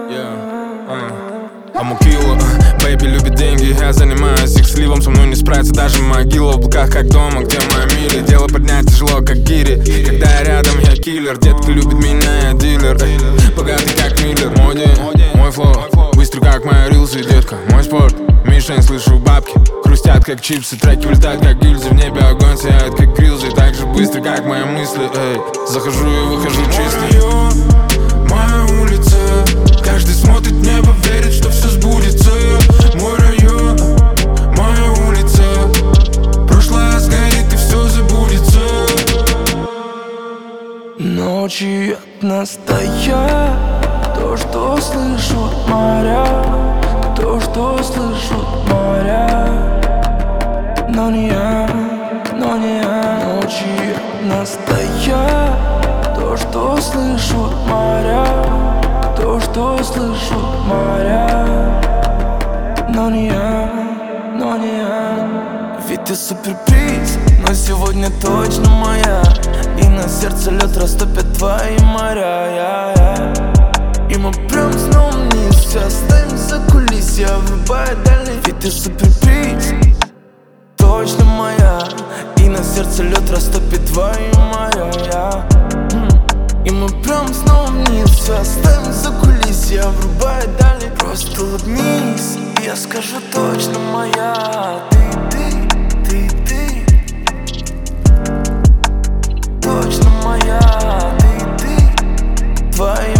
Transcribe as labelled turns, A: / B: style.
A: Амукила, бэйби любит деньги, я занимаюсь их сливом. Со мной не справится даже могила в облаках, как дома, где моя мили. Дело поднять тяжело, как гири. Когда я рядом, я киллер. Детка любит меня, я дилер. Богатый, как Миллер. Мой день, мой флоу, быстрый, как моя рилсы, детка. Мой спорт, мишень, слышу бабки. Хрустят, как чипсы, треки улетают, как гильзы. В небе огонь сияет, как грилзы. Так же быстро, как мои мысли, эй. Захожу и выхожу чистый. Моя улица, каждый смотрит в небо, верит, что все сбудется. Мой район, моя улица, прошлое сгорит и все забудется.
B: Ночи от настоя, то, что слышу от моря, то, что слышу от моря. Но не я, но не я. Ночи от настоя, то, что слышу от моря, то, что слышу от моря. Но не я, но не я. Ведь ты суперприз, но сегодня точно моя. И на сердце лед растопит твои моря. И мы прям снова вниз, все оставим за кулисья, врубая дальний. Ведь ты суперприз, точно моя. И на сердце лед растопит твои моря. И мы прям снова вниз, все оставим за кулисья, врубая дальний. Просто улыбнись, и я скажу точно моя. Ты точно моя. Ты твоя.